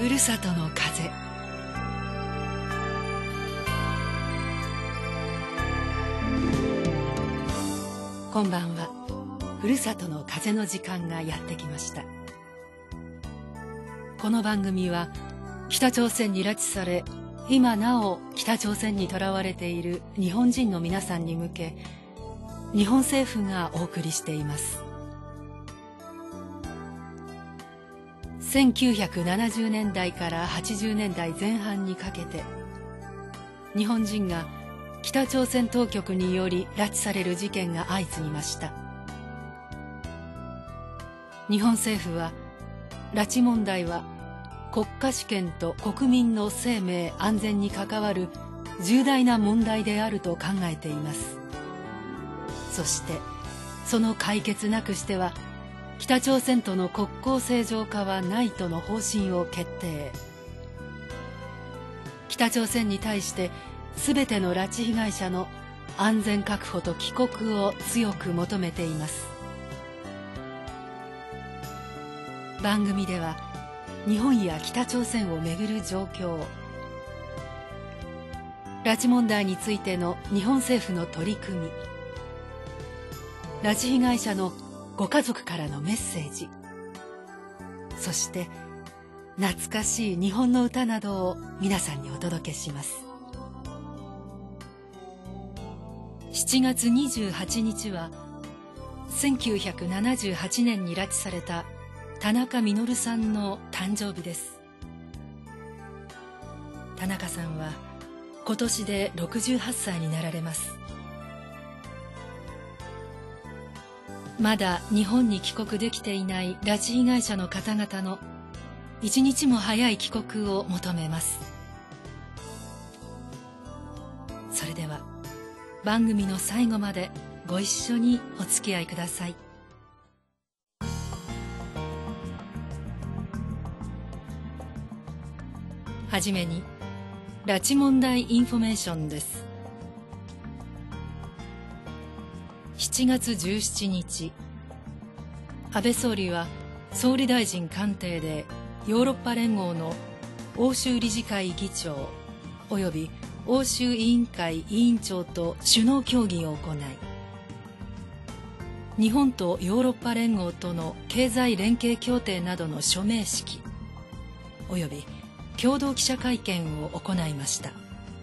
ふるさとの風。こんばんは。ふるさとの風の時間がやってきました。この番組は北朝鮮に拉致され、今なお北朝鮮にとらわれている日本人の皆さんに向け、日本政府がお送りしています。1970年代から80年代前半にかけて、日本人が北朝鮮当局により拉致される事件が相次ぎました。日本政府は、拉致問題は国家主権と国民の生命安全に関わる重大な問題であると考えています。そしてその解決なくしては北朝鮮との国交正常化はないとの方針を決定。北朝鮮に対して全ての拉致被害者の安全確保と帰国を強く求めています。番組では日本や北朝鮮をめぐる状況、拉致問題についての日本政府の取り組み、拉致被害者のご家族からのメッセージ、そして懐かしい日本の歌などを皆さんにお届けします。7月28日は1978年に拉致された田中稔さんの誕生日です。田中さんは今年で68歳になられます。まだ日本に帰国できていない拉致被害者の方々の一日も早い帰国を求めます。それでは番組の最後までご一緒にお付き合いください。はじめに拉致問題インフォメーションです。7月17日、安倍総理は総理大臣官邸でヨーロッパ連合の欧州理事会議長および欧州委員会委員長と首脳協議を行い、日本とヨーロッパ連合との経済連携協定などの署名式および共同記者会見を行いました。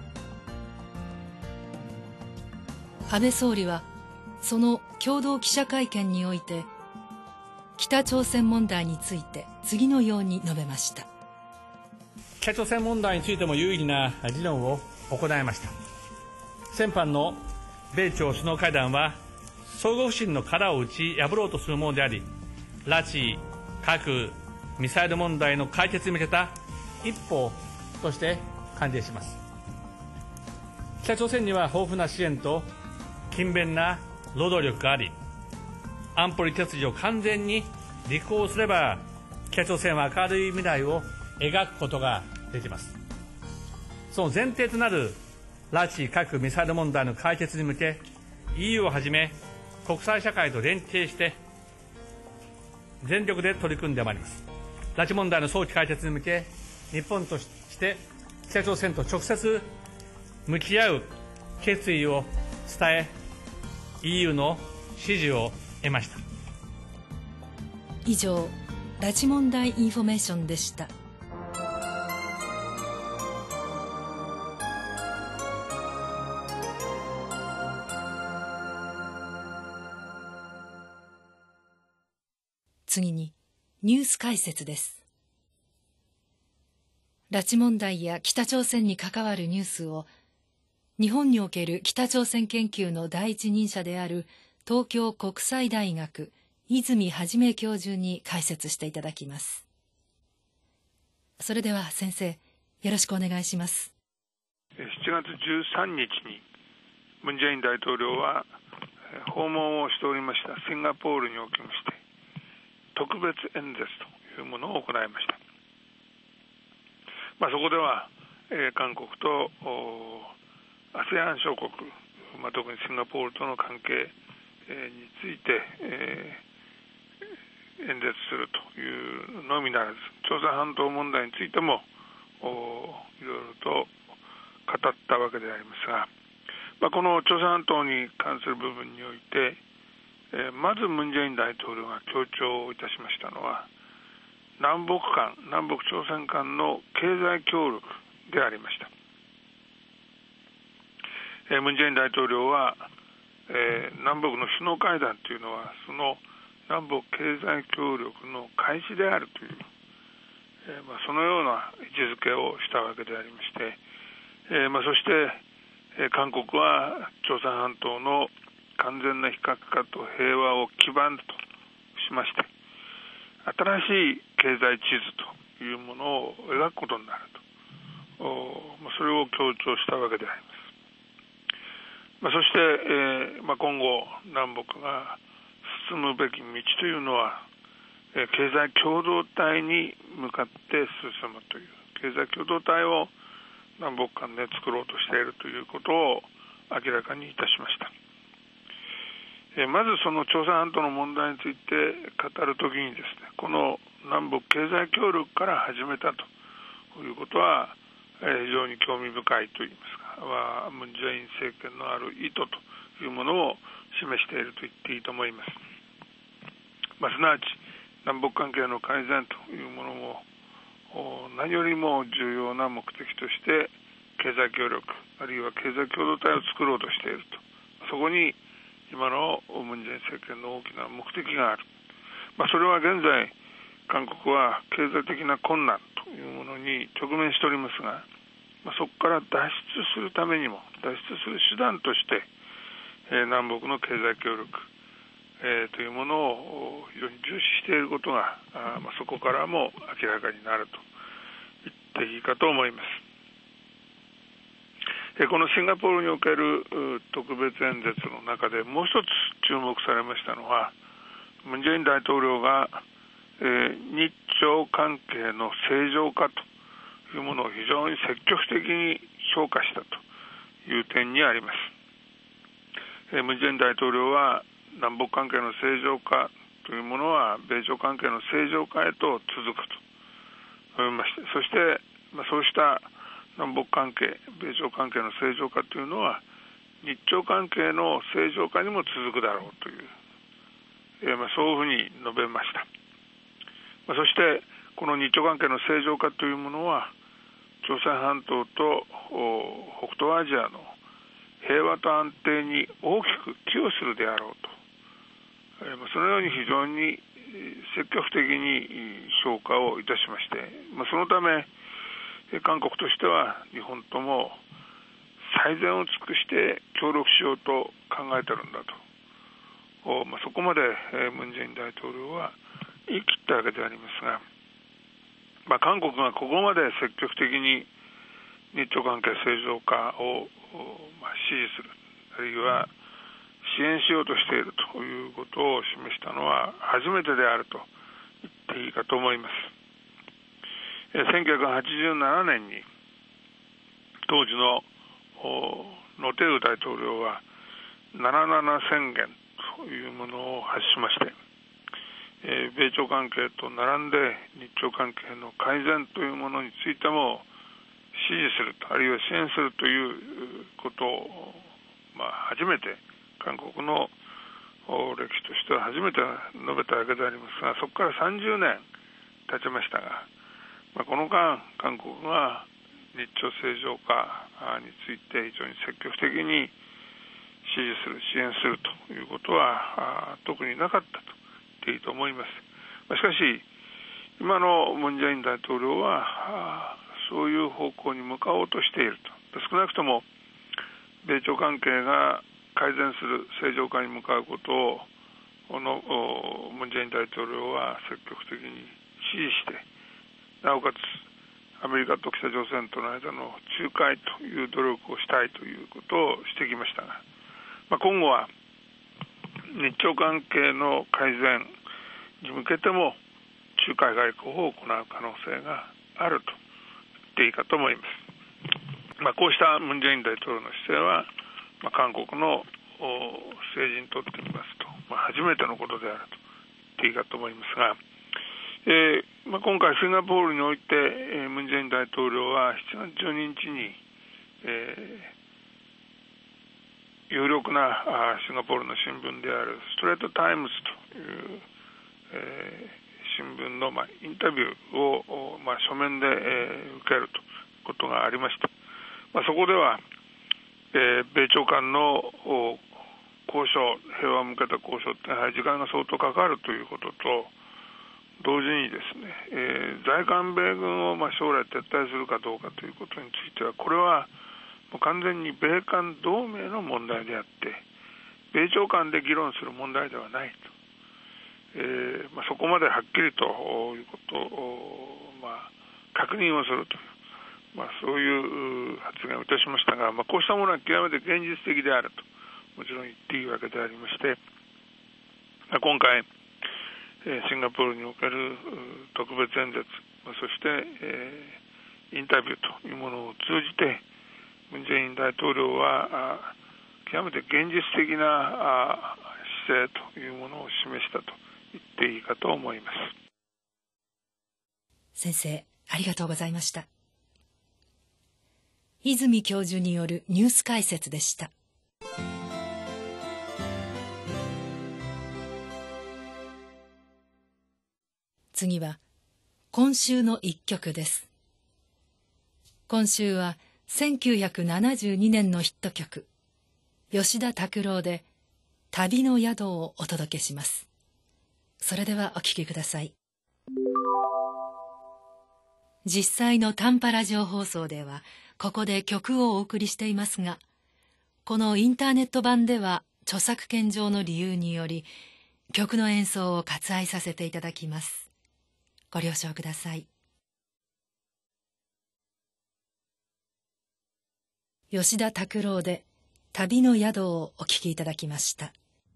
安倍総理はその共同記者会見において北朝鮮問題について次のように述べました。 北朝鮮問題についても有意義な議論を行いました。先般の米朝首脳会談は相互不信の殻を打ち破ろうとするものであり、拉致、核、ミサイル問題の解決に向けた一歩として歓迎します。北朝鮮には豊富な支援と勤勉な労働力があり、安保理決議を完全に履行すれば北朝鮮は明るい未来を描くことができます。その前提となる拉致、核、ミサイル問題の解決に向け、 EU をはじめ国際社会と連携して全力で取り組んでまいります。拉致問題の早期解決に向け、日本として北朝鮮と直接向き合う決意を伝え、 EU の支持を得ました。 以上、拉致問題インフォメーションでした。次にニュース解説です。拉致問題や北朝鮮に関わるニュースを日本における北朝鮮研究の第一人者である東京国際大学泉元教授に解説していただきます。それでは先生、よろしくお願いします。 7月13日に文在寅大統領は訪問をしておりましたシンガポールにおきまして特別演説というものを行いました。そこでは、韓国とASEAN 諸国、特にシンガポールとの関係、について、 演説するというのみならず、朝鮮半島問題についてもいろいろと語ったわけでありますが、この朝鮮半島に関する部分において、まずムン・ジェイン大統領が強調いたしましたのは、南北朝鮮間の経済協力でありました。ムン・ジェイン大統領は、南北の首脳会談というのはその南北経済協力の開始であるという、そのような位置づけをしたわけでありまして、そして、韓国は朝鮮半島の完全な非核化と平和を基盤としまして、新しい経済地図というものを描くことになると、それを強調したわけであります。そして、今後南北が進むべき道というのは、経済共同体に向かって進むという、経済共同体を南北間で作ろうとしているということを明らかにいたしました。まずその朝鮮半島の問題について語るときにですね、この南北経済協力から始めたということは非常に興味深いといいますか、ムン・ジェイン政権のある意図というものを示していると言っていいと思います。すなわち南北関係の改善というものも何よりも重要な目的として経済協力あるいは経済共同体を作ろうとしていると、そこに今のムン・ジェイン政権の大きな目的がある。それは現在韓国は経済的な困難というものに直面しておりますが、そこから脱出するためにも、脱出する手段として、南北の経済協力、というものを非常に重視していることが、そこからも明らかになると言っていいかと思います。このシンガポールにおける特別演説の中でもう一つ注目されましたのは、ムン・ジェイン大統領が日朝関係の正常化というものを非常に積極的に評価したという点にあります。ムン・ジェイン大統領は南北関係の正常化というものは米朝関係の正常化へと続くと思いまして、そしてそうした南北関係、米朝関係の正常化というのは日朝関係の正常化にも続くだろうという、そういうふうに述べました。そしてこの日朝関係の正常化というものは朝鮮半島と北東アジアの平和と安定に大きく寄与するであろうと、そのように非常に積極的に評価をいたしまして、そのため韓国としては日本とも最善を尽くして協力しようと考えているんだと、そこまでムン・ジェイン大統領は言い切ったわけでありますが、韓国がここまで積極的に日朝関係正常化を支持する、あるいは支援しようとしているということを示したのは初めてであると言っていいかと思います。1987年に当時のノテウ大統領は77宣言というものを発しまして、米朝関係と並んで日朝関係の改善というものについても支持すると、あるいは支援するということを、初めて韓国の歴史としては初めて述べたわけでありますが、そこから30年経ちましたが、この間韓国が日朝正常化について非常に積極的に支持する、支援するということは特になかったと言っていいと思います。しかし今のムン・ジェイン大統領はそういう方向に向かおうとしていると。少なくとも米朝関係が改善する正常化に向かうことをムン・ジェイン大統領は積極的に支持して、なおかつアメリカと北朝鮮との間の仲介という努力をしたいということをしてきましたが、今後は日朝関係の改善に向けても仲介外交を行う可能性があると言っていいかと思います。こうしたムン・ジェイン大統領の姿勢は、韓国の政治にとってみますと、初めてのことであると言っっていいかと思いますが、今回シンガポールにおいて、ムン・ジェイン大統領は7月12日に、有力なシンガポールの新聞であるストレートタイムズという、新聞の、インタビューを、書面で、受けるということがありました。そこでは、米朝間の交渉、平和を向けた交渉ってやはり時間が相当かかるということと同時にですね、在韓米軍を将来撤退するかどうかということについては、これはもう完全に米韓同盟の問題であって、米朝間で議論する問題ではないと、そこまではっきりということを、確認をするという、そういう発言をいたしましたが、こうしたものは極めて現実的であるともちろん言っていいわけでありまして、今回シンガポールにおける特別演説、そして、インタビューというものを通じてムン・ジェイン大統領は極めて現実的な姿勢というものを示したと言っていいかと思います。 先生、ありがとうございました。泉教授によるニュース解説でした。次は今週の一曲です。今週は1972年のヒット曲、吉田拓郎で旅の宿をお届けします。それではお聴きください。実際の短波ラジオ放送ではここで曲をお送りしていますが、このインターネット版では著作権上の理由により曲の演奏を割愛させていただきます。ご了承ください。吉田拓郎で旅の宿をお聴きいただきました。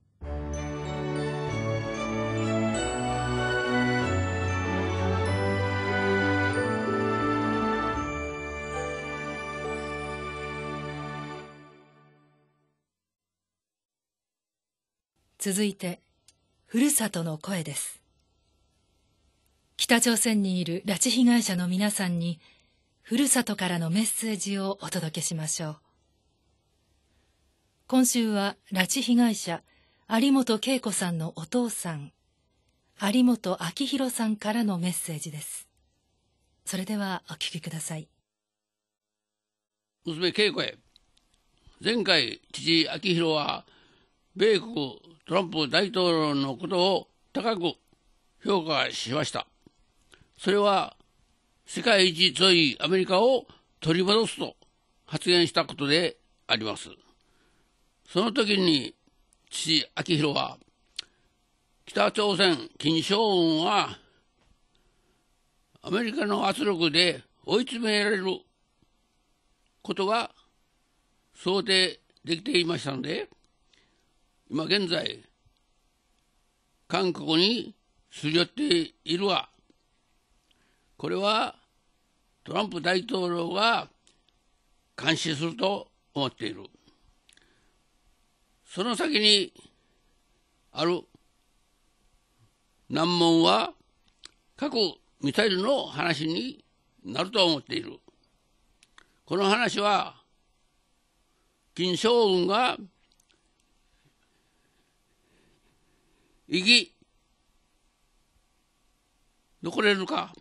続いて、ふるさとの声です。北朝鮮にいる拉致被害者の皆さんに、ふるさとからのメッセージをお届けしましょう。今週は拉致被害者、有本恵子さんのお父さん、有本明弘さんからのメッセージです。それではお聞きください。 娘恵子へ。前回、父明弘は、米国トランプ大統領のことを高く評価しました。それは世界一強いアメリカを取り戻すと発言したことであります。その時に父明弘は、北朝鮮金正恩はアメリカの圧力で追い詰められることが想定できていましたので、今現在、韓国にすり寄っているが、これはトランプ大統領が監視すると思っている。その先にある難問は核ミサイルの話になると思っている。この話は、金正恩が生き残れるか、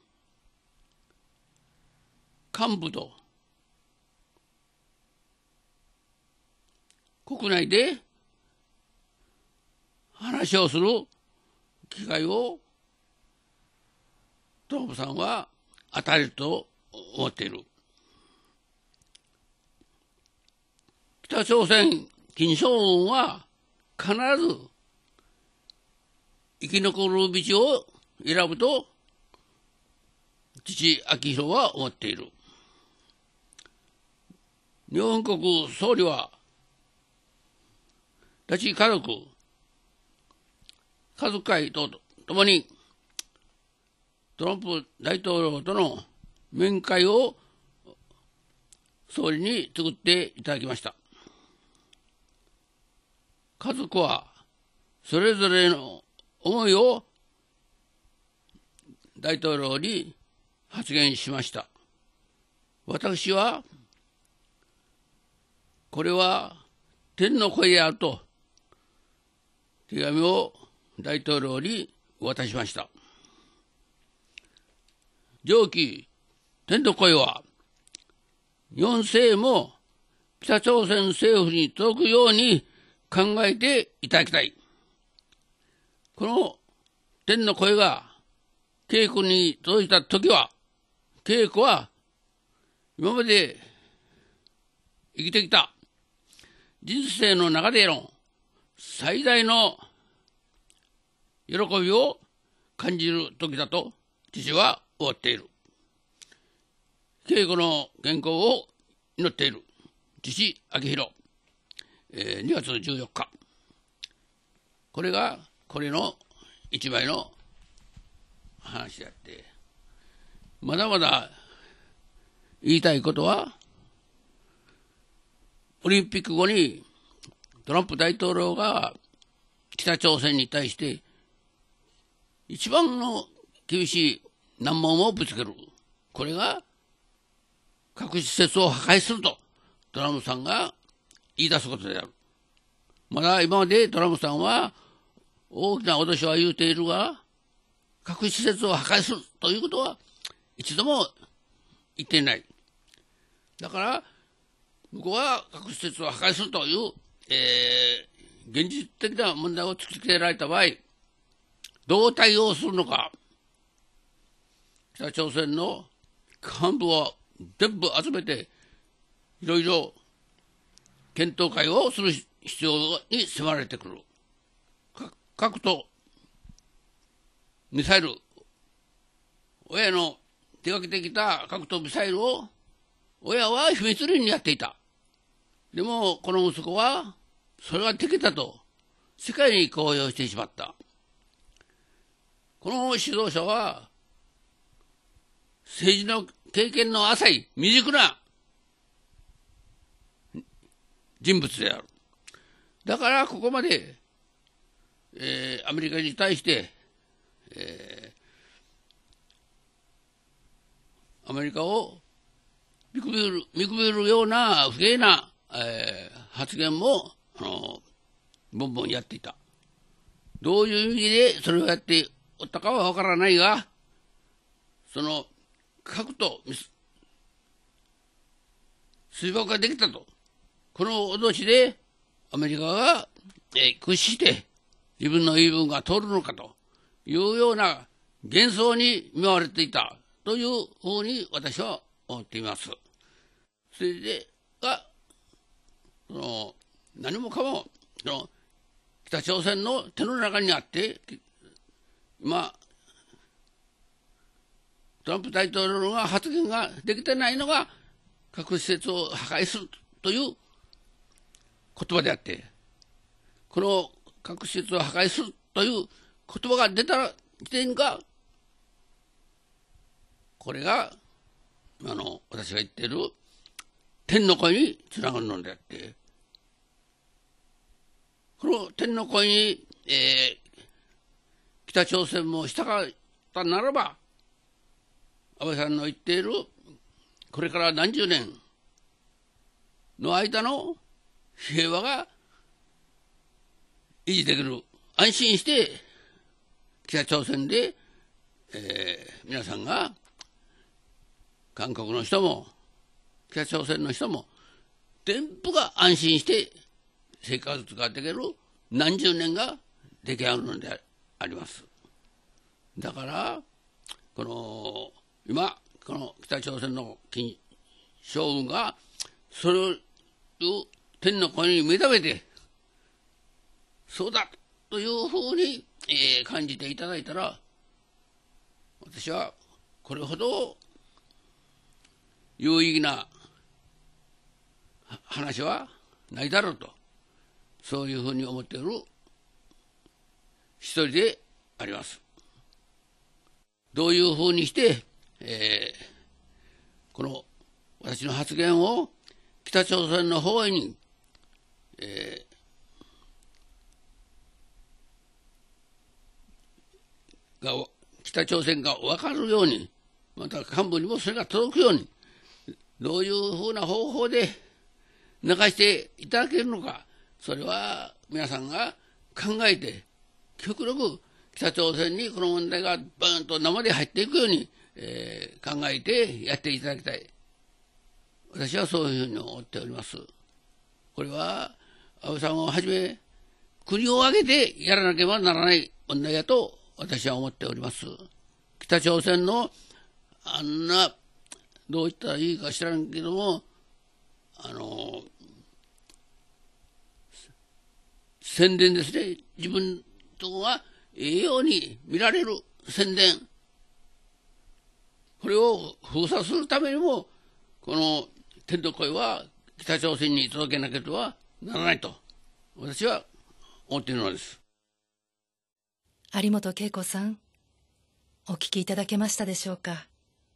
幹部と国内で話をする機会をトランプさんは与えると思っている。北朝鮮金正恩は必ず生き残る道を選ぶと父明弘は思っている。日本国総理は拉致家族会とともにトランプ大統領との面会を総理に作っていただきました。家族はそれぞれの思いを大統領に発言しました。私は、これは天の声であると手紙を大統領に渡しました。上記天の声は、日本政府も北朝鮮政府に届くように考えていただきたい。この天の声が稽古に届いたときは、稽古は今まで生きてきた人生の中での最大の喜びを感じるときだと父は思っている。稽古の健康を祈っている父明宏、2月14日。これがこれの一枚の話であって、まだまだ言いたいことは、オリンピック後にトランプ大統領が北朝鮮に対して一番の厳しい難問をぶつける。これが核施設を破壊するとトランプさんが言い出すことである。まだ今までトランプさんは大きな脅しは言うているが、核施設を破壊するということは一度も言っていない。だから向こうは核施設を破壊するという、現実的な問題を突きつけられた場合、どう対応するのか。北朝鮮の幹部を全部集めて、いろいろ検討会をする必要に迫られてくる。核とミサイル、親の手がけてきた核とミサイルを親は秘密裏にやっていた。でもこの息子はそれができたと世界に公表してしまった。この指導者は政治の経験の浅い未熟な人物である。だからここまで、アメリカに対して、アメリカを見くびるような不敬な、発言もボンボンやっていた。どういう意味でそれをやっておったかはわからないが、その核と水爆ができたと、この脅しでアメリカが、屈して自分の言い分が通るのかというような幻想に見舞われていたというふうに私は思っています。それで何もかも北朝鮮の手の中にあって、今トランプ大統領が発言ができてないのが核施設を破壊するという言葉であって、この核施設を破壊するという言葉が出た時点が、これが私が言っている天の声につながるのであって、この天の声に、北朝鮮も従ったならば、安倍さんの言っているこれから何十年の間の平和が維持できる。安心して北朝鮮で、皆さんが韓国の人も北朝鮮の人も全部が安心して生活ができる何十年が出来上がるのであります。だから今この北朝鮮の金正恩がそれを天の声に目覚めて、そうだというふうに、感じていただいたら、私はこれほど有意義な話はないだろうと、そういうふうに思っている一人であります。どういうふうにして、この私の発言を北朝鮮の方に、 北朝鮮が分かるように、また幹部にもそれが届くように、どういうふうな方法で流していただけるのか、それは皆さんが考えて、極力北朝鮮にこの問題がバーンと生で入っていくように、考えてやっていただきたい。私はそういうふうに思っております。これは安倍さんをはじめ国を挙げてやらなければならない問題だと私は思っております。北朝鮮のあんな、どう言ったらいいか知らんけども、宣伝ですね。自分とこが栄養に見られる宣伝。これを封鎖するためにも、この天の声は北朝鮮に届けなければならないと、私は思っているのです。 有本恵子さん、お聞きいただけましたでしょうか。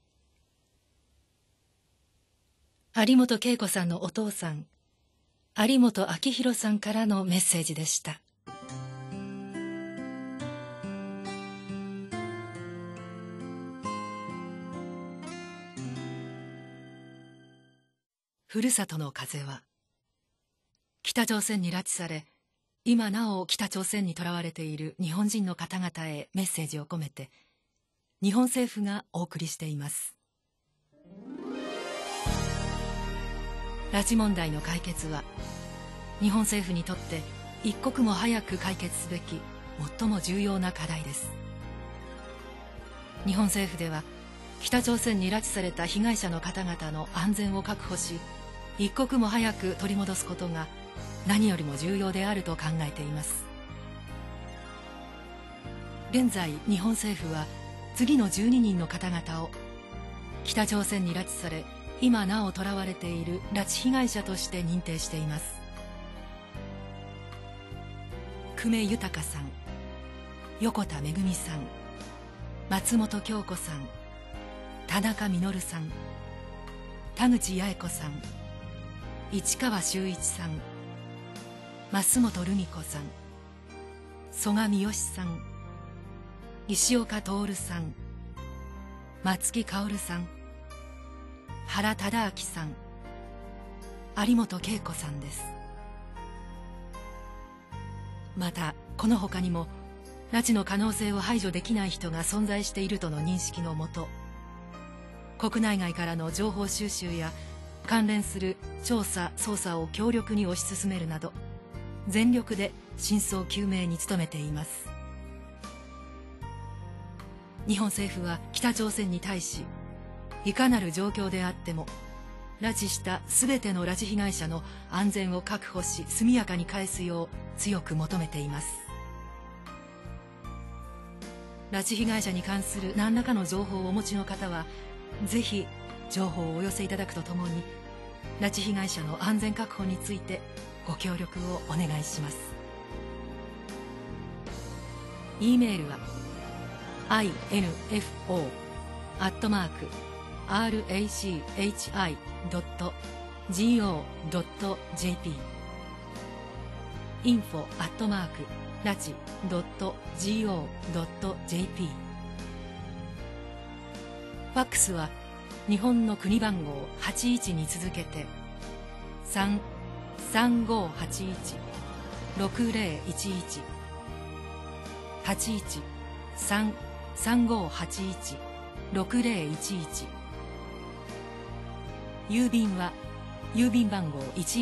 有本恵子さんのお父さん、有本明弘さんからのメッセージでした。ふるさとの風は、北朝鮮に拉致され、今なお北朝鮮にとらわれている日本人の方々へメッセージを込めて、日本政府がお送りしています。拉致問題の解決は、日本政府にとって一刻も早く解決すべき最も重要な課題です。日本政府では、北朝鮮に拉致された被害者の方々の安全を確保し、一刻も早く取り戻すことが何よりも重要であると考えています。現在、日本政府は次の12人の方々を北朝鮮に拉致され、今なお囚われている拉致被害者として認定しています。久米豊さん、横田めぐみさん、松本京子さん、田中実さん、田口八重子さん、市川修一さん、増本留美子さん、曽我三好さん、石岡徹さん、松木薫さん、原忠明さん、有本恵子さんです。またこの他にも拉致の可能性を排除できない人が存在しているとの認識のもと、国内外からの情報収集や関連する調査・捜査を強力に推し進めるなど、全力で真相究明に努めています。日本政府は北朝鮮に対し、いかなる状況であっても拉致したすべての拉致被害者の安全を確保し、速やかに返すよう強く求めています。拉致被害者に関する何らかの情報をお持ちの方は、ぜひ情報をお寄せいただくとともに、拉致被害者の安全確保についてご協力をお願いします。E メールは info@rachi.go.jp info@rachi.go.jp ファックスは日本の国番号81に続けて 3-3581-6011 81-3-3581-6011 郵便は郵便番号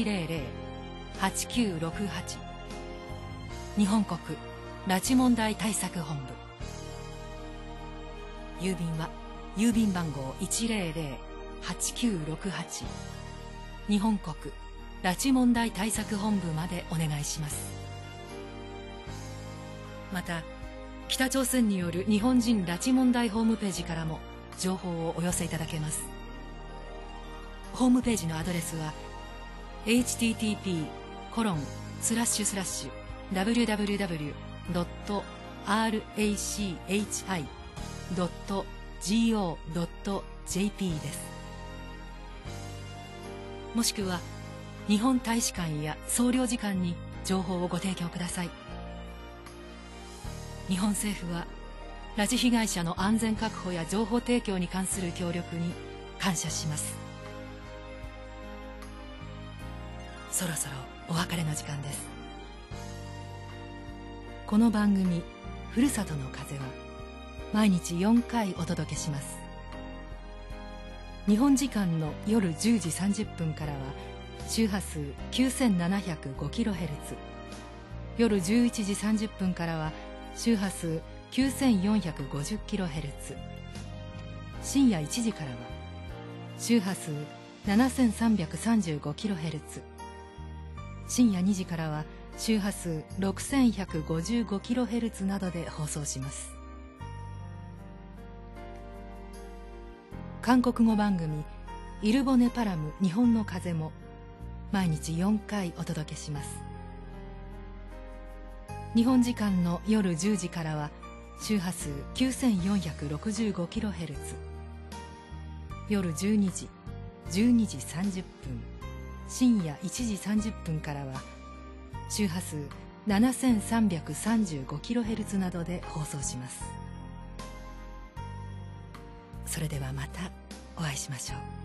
100-8968 日本国拉致問題対策本部。郵便は郵便番号 100-8968 日本国拉致問題対策本部までお願いします。また北朝鮮による日本人拉致問題ホームページからも情報をお寄せいただけます。ホームページのアドレスは http://www.rachi.go.jp です。もしくは日本大使館や総領事館に情報をご提供ください。日本政府は拉致被害者の安全確保や情報提供に関する協力に感謝します。そろそろお別れの時間です。この番組「ふるさとの風」は毎日4回お届けします。日本時間の夜10時30分からは周波数 9705kHz、 夜11時30分からは周波数 9450kHz、 深夜1時からは周波数 7335kHz、 深夜2時からは周波数 6155kHz などで放送します。韓国語番組「イルボネパラム日本の風」も毎日4回お届けします。日本時間の夜10時からは周波数 9465kHz、 夜12時、12時30分、深夜1時30分からは周波数 7335kHz などで放送します。それではまたお会いしましょう。